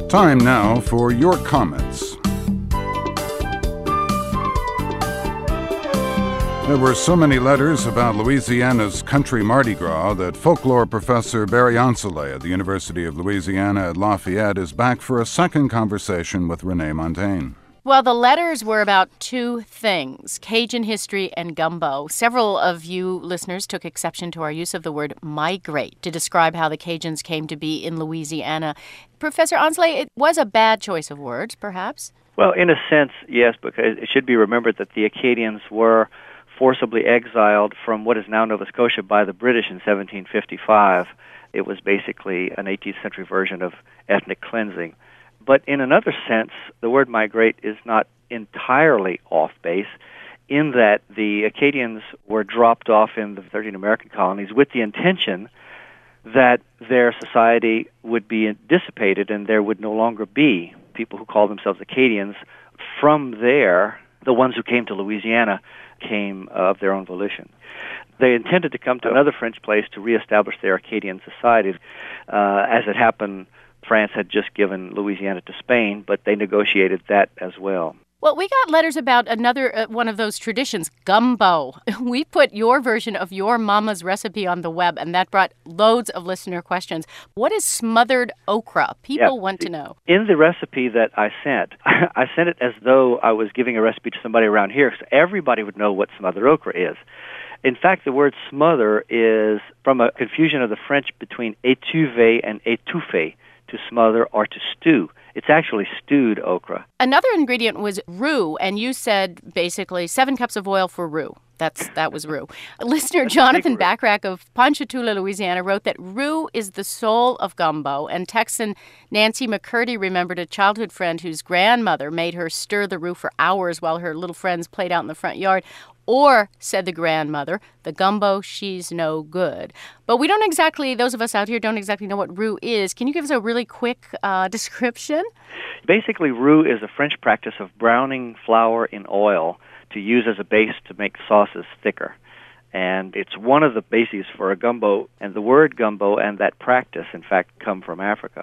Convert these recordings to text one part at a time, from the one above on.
Time now for your comments. There were so many letters about Louisiana's country Mardi Gras that folklore professor Barry Ancellet at the University of Louisiana at Lafayette is back for a second conversation with Renee Montaigne. Well, the letters were about two things, Cajun history and gumbo. Several of you listeners took exception to our use of the word migrate to describe how the Cajuns came to be in Louisiana. Professor Ancellet, it was a bad choice of words, perhaps? Well, in a sense, yes, because it should be remembered that the Acadians were forcibly exiled from what is now Nova Scotia by the British in 1755. It was basically an 18th century version of ethnic cleansing. But in another sense, the word migrate is not entirely off base in that the Acadians were dropped off in the 13 American colonies with the intention that their society would be dissipated and there would no longer be people who called themselves Acadians. From there, the ones who came to Louisiana came of their own volition. They intended to come to another French place to reestablish their Acadian society. As it happened, France had just given Louisiana to Spain, but they negotiated that as well. Well, we got letters about another one of those traditions, gumbo. We put your version of your mama's recipe on the web, and that brought loads of listener questions. What is smothered okra? People want to know. In the recipe that I sent it as though I was giving a recipe to somebody around here, so everybody would know what smothered okra is. In fact, the word smother is from a confusion of the French between étuver and étouffer, to smother or to stew. It's actually stewed okra. Another ingredient was roux, and you said basically 7 cups of oil for roux. That was roux. Listener Jonathan Backrack of Ponchatoula, Louisiana, wrote that roux is the soul of gumbo, and Texan Nancy McCurdy remembered a childhood friend whose grandmother made her stir the roux for hours while her little friends played out in the front yard. Or, said the grandmother, the gumbo, she's no good. But those of us out here don't exactly know what roux is. Can you give us a really quick description? Basically, roux is a French practice of browning flour in oil to use as a base to make sauces thicker. And it's one of the bases for a gumbo. And the word gumbo and that practice, in fact, come from Africa.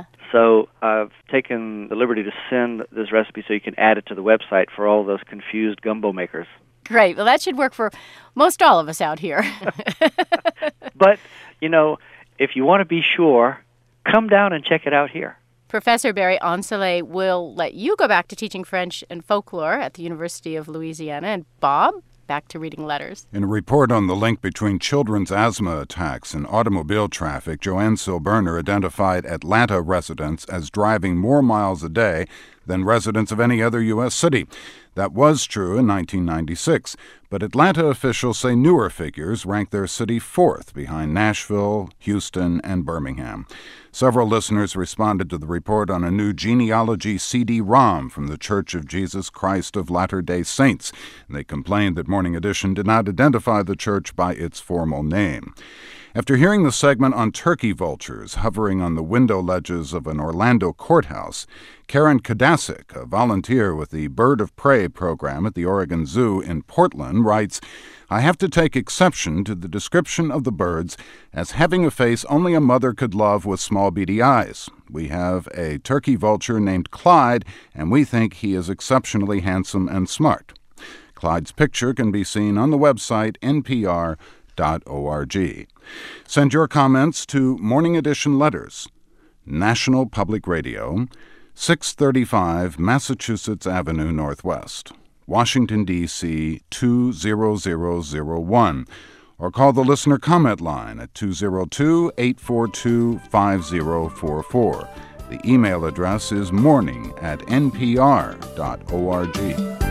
So I've taken the liberty to send this recipe so you can add it to the website for all those confused gumbo makers. Great. Well, that should work for most all of us out here. But, if you want to be sure, come down and check it out here. Professor Barry Ancellet will let you go back to teaching French and folklore at the University of Louisiana. And Bob, back to reading letters. In a report on the link between children's asthma attacks and automobile traffic, Joanne Silberner identified Atlanta residents as driving more miles a day than residents of any other U.S. city. That was true in 1996, but Atlanta officials say newer figures rank their city 4th behind Nashville, Houston, and Birmingham. Several listeners responded to the report on a new genealogy CD-ROM from the Church of Jesus Christ of Latter-day Saints. They complained that Morning Edition did not identify the church by its formal name. After hearing the segment on turkey vultures hovering on the window ledges of an Orlando courthouse, Karen Kadasik, a volunteer with the Bird of Prey program at the Oregon Zoo in Portland, writes, I have to take exception to the description of the birds as having a face only a mother could love with small beady eyes. We have a turkey vulture named Clyde, and we think he is exceptionally handsome and smart. Clyde's picture can be seen on the website npr.org. Send your comments to Morning Edition Letters, National Public Radio, 635 Massachusetts Avenue Northwest, Washington, D.C. 20001, or call the listener comment line at 202-842-5044. The email address is morning@npr.org.